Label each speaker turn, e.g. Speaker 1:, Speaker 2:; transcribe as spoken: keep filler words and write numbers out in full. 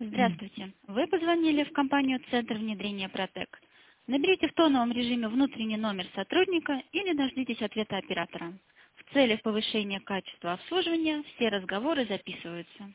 Speaker 1: Здравствуйте. Вы позвонили в компанию «Центр внедрения Протек». Наберите в тоновом режиме внутренний номер сотрудника или дождитесь ответа оператора. В целях повышения качества обслуживания все разговоры записываются.